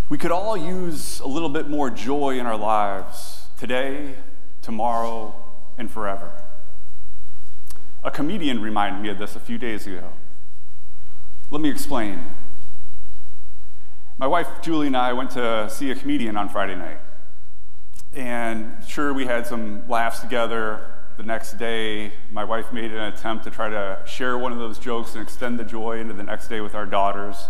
We could all use a little bit more joy in our lives today, tomorrow, and forever. A comedian reminded me of this a few days ago. Let me explain. My wife, Julie, and I went to see a comedian on Friday night. And sure, we had some laughs together. The next day, my wife made an attempt to try to share one of those jokes and extend the joy into the next day with our daughters.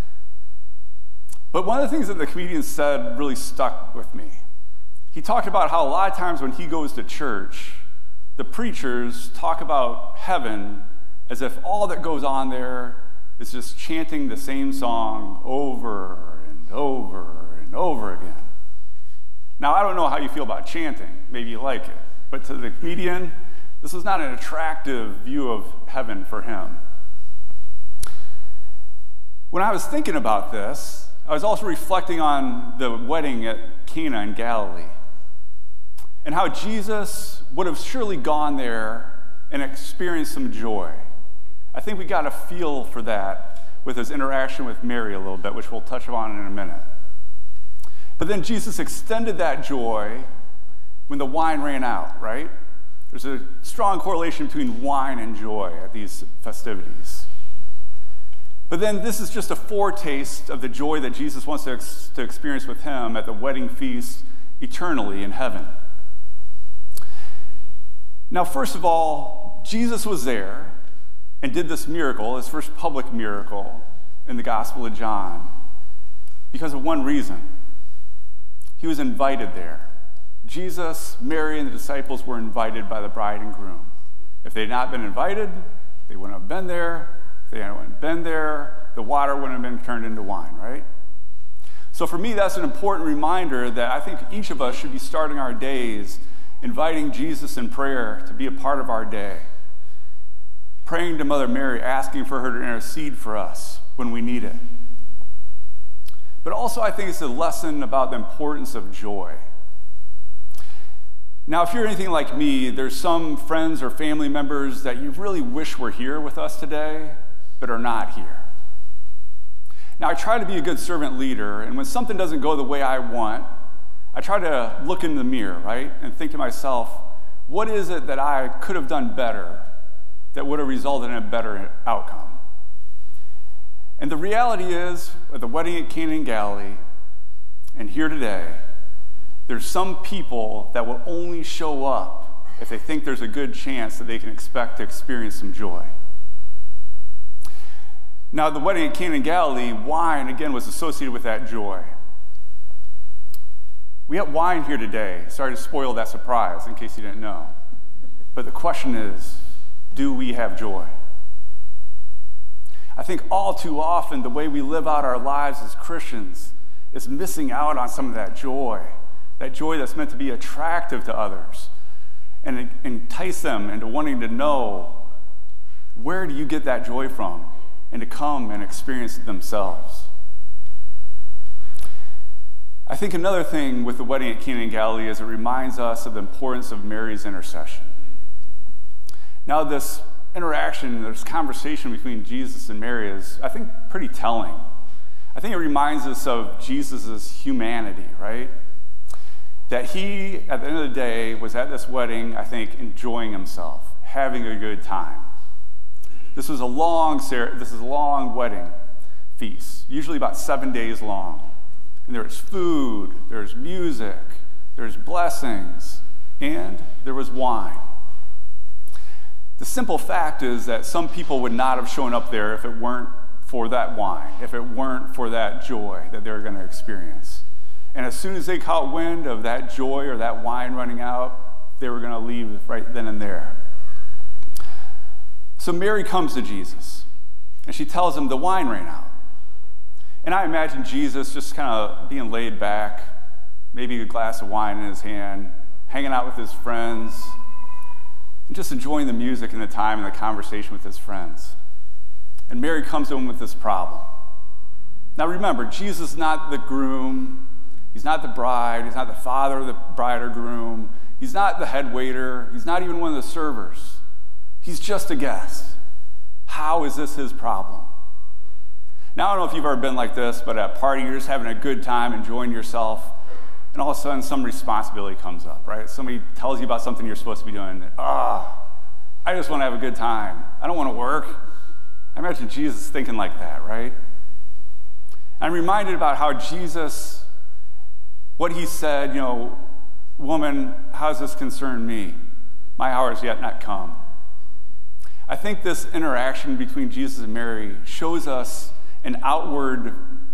But one of the things that the comedian said really stuck with me. He talked about how a lot of times when he goes to church, the preachers talk about heaven as if all that goes on there is just chanting the same song over and over and over again. Now, I don't know how you feel about chanting. Maybe you like it. But to the comedian, this was not an attractive view of heaven for him. When I was thinking about this, I was also reflecting on the wedding at Cana in Galilee and how Jesus would have surely gone there and experienced some joy. I think we got a feel for that with his interaction with Mary a little bit, which we'll touch on in a minute. But then Jesus extended that joy when the wine ran out, right? There's a strong correlation between wine and joy at these festivities. But then this is just a foretaste of the joy that Jesus wants to experience with him at the wedding feast eternally in heaven. Now, first of all, Jesus was there and did this miracle, his first public miracle in the Gospel of John, because of one reason. He was invited there. Jesus, Mary, and the disciples were invited by the bride and groom. If they had not been invited, they wouldn't have been there. If they hadn't been there, the water wouldn't have been turned into wine, right? So for me, that's an important reminder that I think each of us should be starting our days inviting Jesus in prayer to be a part of our day. Praying to Mother Mary, asking for her to intercede for us when we need it. But also I think it's a lesson about the importance of joy. Now, if you're anything like me, there's some friends or family members that you really wish were here with us today, but are not here. Now, I try to be a good servant leader, and when something doesn't go the way I want, I try to look in the mirror, right, and think to myself, what is it that I could have done better that would have resulted in a better outcome? And the reality is, at the wedding at Cana in Galilee, and here today, there's some people that will only show up if they think there's a good chance that they can expect to experience some joy. Now, at the wedding at Cana in Galilee, wine, again, was associated with that joy. We have wine here today. Sorry to spoil that surprise, in case you didn't know. But the question is, do we have joy? I think all too often, the way we live out our lives as Christians is missing out on some of that joy that's meant to be attractive to others and entice them into wanting to know, where do you get that joy from? And to come and experience it themselves. I think another thing with the wedding at Cana in Galilee is it reminds us of the importance of Mary's intercession. Now, this interaction, this conversation between Jesus and Mary is, I think, pretty telling. I think it reminds us of Jesus' humanity, right? That he, at the end of the day, was at this wedding, I think, enjoying himself, having a good time. This is a long wedding feast, usually about 7 days long. And there's food, there's music, there's blessings, and there was wine. The simple fact is that some people would not have shown up there if it weren't for that wine, if it weren't for that joy that they were going to experience. And as soon as they caught wind of that joy or that wine running out, they were going to leave right then and there. So Mary comes to Jesus, and she tells him the wine ran out. And I imagine Jesus just kind of being laid back, maybe a glass of wine in his hand, hanging out with his friends, and just enjoying the music and the time and the conversation with his friends. And Mary comes to him with this problem. Now remember, Jesus is not the groom, he's not the bride, he's not the father of the bride or groom, he's not the head waiter, he's not even one of the servers. He's just a guest. How is this his problem? Now, I don't know if you've ever been like this, but at a party, you're just having a good time, enjoying yourself, and all of a sudden, some responsibility comes up, right? Somebody tells you about something you're supposed to be doing. I just want to have a good time. I don't want to work. I imagine Jesus thinking like that, right? I'm reminded about how Jesus, what he said, woman, how does this concern me? My hour is yet not come. I think this interaction between Jesus and Mary shows us an outward,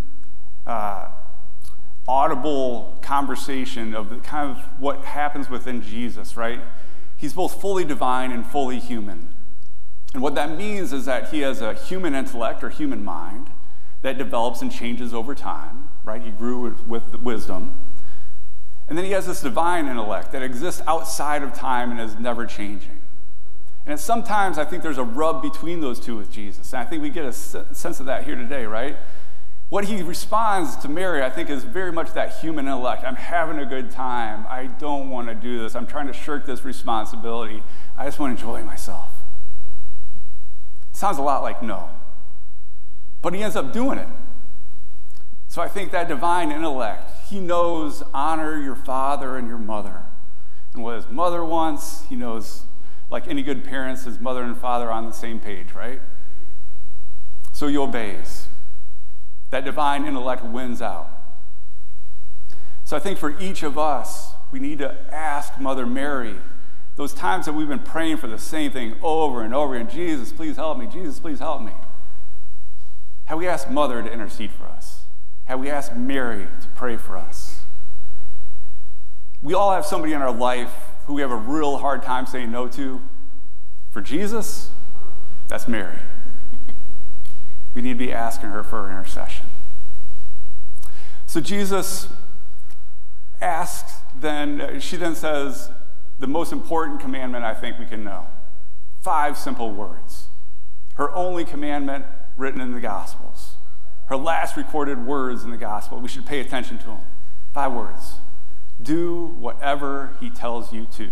audible conversation of the kind of what happens within Jesus, right? He's both fully divine and fully human. And what that means is that he has a human intellect or human mind that develops and changes over time, right? He grew with wisdom. And then he has this divine intellect that exists outside of time and is never changing. And sometimes I think there's a rub between those two with Jesus. And I think we get a sense of that here today, right? What he responds to Mary, I think, is very much that human intellect. I'm having a good time. I don't want to do this. I'm trying to shirk this responsibility. I just want to enjoy myself. Sounds a lot like no. But he ends up doing it. So I think that divine intellect, he knows honor your father and your mother. And what his mother wants, he knows, like any good parents, his mother and father are on the same page, right? So he obeys. That divine intellect wins out. So I think for each of us, we need to ask Mother Mary, those times that we've been praying for the same thing over and over again, Jesus, please help me. Jesus, please help me. Have we asked Mother to intercede for us? Have we asked Mary to pray for us? We all have somebody in our life who we have a real hard time saying no to. For Jesus, that's Mary. We need to be asking her for intercession. So Jesus asks, she then says the most important commandment I think we can know. 5 simple words. Her only commandment written in the Gospels. Her last recorded words in the Gospel. We should pay attention to them. 5 words. Do whatever he tells you to.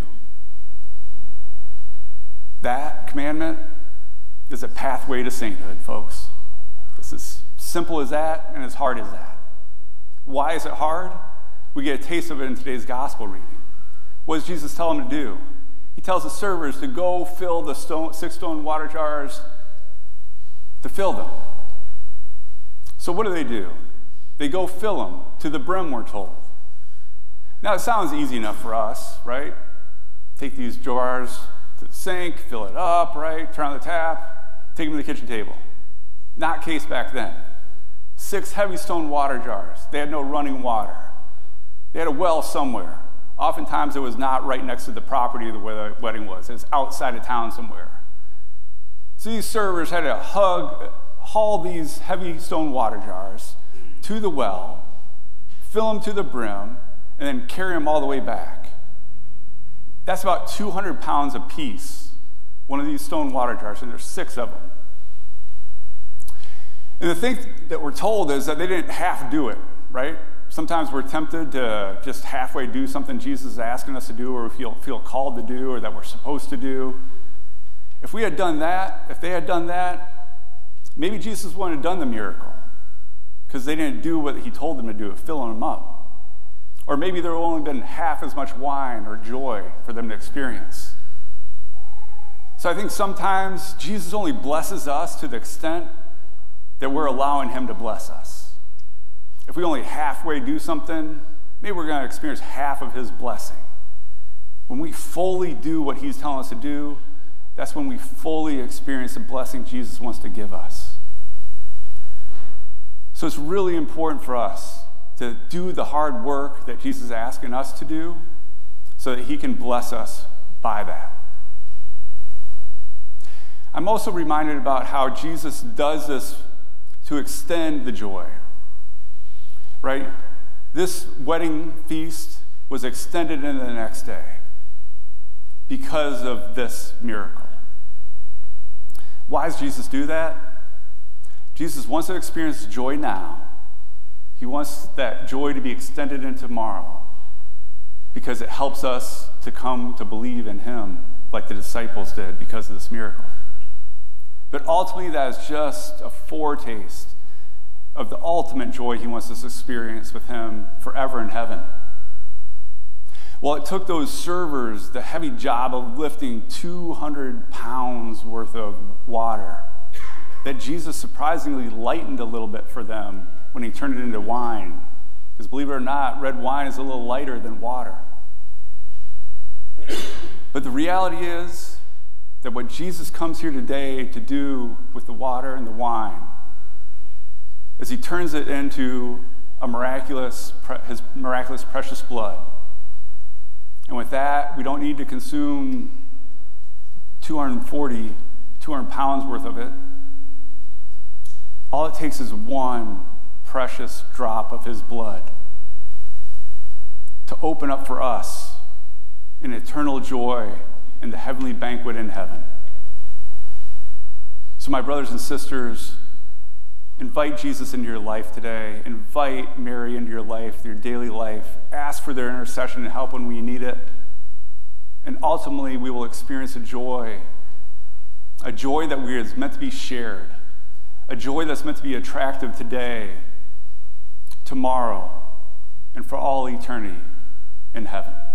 That commandment is a pathway to sainthood, folks. It's as simple as that and as hard as that. Why is it hard? We get a taste of it in today's gospel reading. What does Jesus tell them to do? He tells the servers to go fill the 6 stone water jars, to fill them. So what do? They go fill them to the brim, we're told. Now, it sounds easy enough for us, right? Take these jars to the sink, fill it up, right? Turn on the tap, take them to the kitchen table. Not case back then. 6 heavy stone water jars. They had no running water. They had a well somewhere. Oftentimes, it was not right next to the property where the wedding was. It was outside of town somewhere. So these servers had to haul these heavy stone water jars to the well, fill them to the brim, and then carry them all the way back. That's about 200 pounds apiece, one of these stone water jars, and there's 6 of them. And the thing that we're told is that they didn't half do it, right? Sometimes we're tempted to just halfway do something Jesus is asking us to do, or we feel called to do, or that we're supposed to do. If they had done that, maybe Jesus wouldn't have done the miracle, because they didn't do what he told them to do, filling them up. Or maybe there would only been half as much wine or joy for them to experience. So I think sometimes Jesus only blesses us to the extent that we're allowing him to bless us. If we only halfway do something, maybe we're going to experience half of his blessing. When we fully do what he's telling us to do, that's when we fully experience the blessing Jesus wants to give us. So it's really important for us to do the hard work that Jesus is asking us to do so that he can bless us by that. I'm also reminded about how Jesus does this to extend the joy, right? This wedding feast was extended into the next day because of this miracle. Why does Jesus do that? Jesus wants to experience joy now. He wants that joy to be extended into tomorrow because it helps us to come to believe in him like the disciples did because of this miracle. But ultimately, that is just a foretaste of the ultimate joy he wants us to experience with him forever in heaven. Well, it took those servers the heavy job of lifting 200 pounds worth of water that Jesus surprisingly lightened a little bit for them when he turned it into wine. Because believe it or not, red wine is a little lighter than water. But the reality is that what Jesus comes here today to do with the water and the wine is he turns it into his miraculous precious blood. And with that, we don't need to consume 200 pounds worth of it. All it takes is one precious drop of his blood to open up for us an eternal joy in the heavenly banquet in heaven. So my brothers and sisters, invite Jesus into your life today. Invite Mary into your life, your daily life. Ask for their intercession and help when we need it. And ultimately, we will experience a joy that is meant to be shared, a joy that's meant to be attractive today, tomorrow, and for all eternity in heaven.